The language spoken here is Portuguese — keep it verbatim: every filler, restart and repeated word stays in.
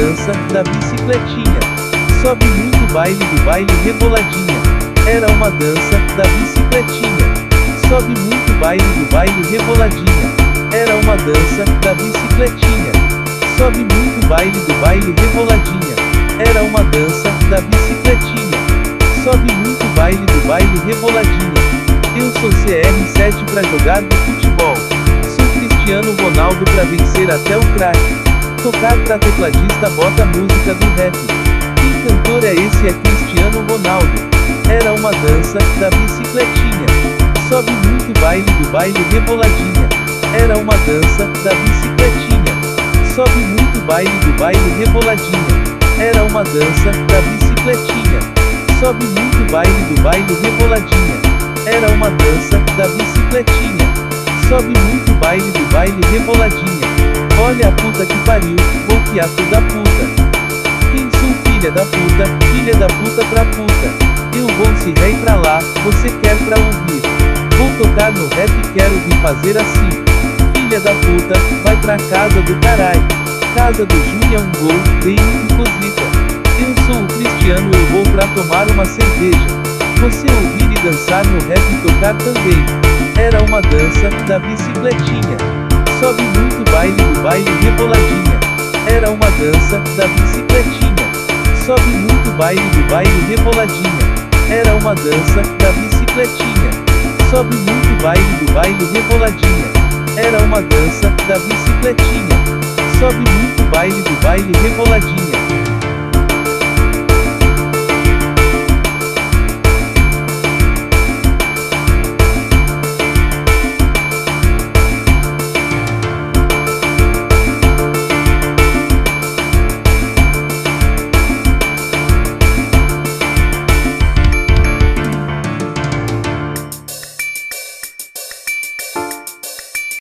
dança da bicicletinha. Sobe muito baile do baile reboladinha. Era uma dança da bicicletinha. Sobe muito baile do baile reboladinha. Era uma dança da bicicletinha. Sobe muito baile do baile reboladinha. Era uma dança da bicicletinha. Sobe muito baile do baile reboladinha. Eu sou C R sete pra jogar no futebol. Sou Cristiano Ronaldo pra vencer até o craque. Tocar pra tecladista bota a música do rap. Que cantor é esse? É Cristiano Ronaldo. Era uma dança da bicicletinha. Sobe muito baile do baile reboladinha. Era uma dança da bicicletinha. Sobe muito baile do baile reboladinha. Era uma dança da bicicletinha. Sobe muito baile do baile reboladinha. Era uma dança da bicicletinha. Sobe muito baile do baile reboladinha. Olha a puta que pariu, vou piar toda puta. Quem sou filha da puta, filha da puta pra puta. Eu vou se rei pra lá, você quer pra ouvir. Vou tocar no rap, quero vir fazer assim. Filha da puta, vai pra casa do carai. Casa do Júnior, um gol, dei um cosita. Eu sou o Cristiano, eu vou pra tomar uma cerveja. Você ouvir e dançar no rap e tocar também. Era uma dança da bicicletinha. Sobe muito baile do baile reboladinha. Era uma dança da bicicletinha. Sobe muito baile do baile reboladinha. Era uma dança da bicicletinha. Sobe muito baile do baile reboladinha. Era uma dança da bicicletinha. Sobe muito baile do baile reboladinha.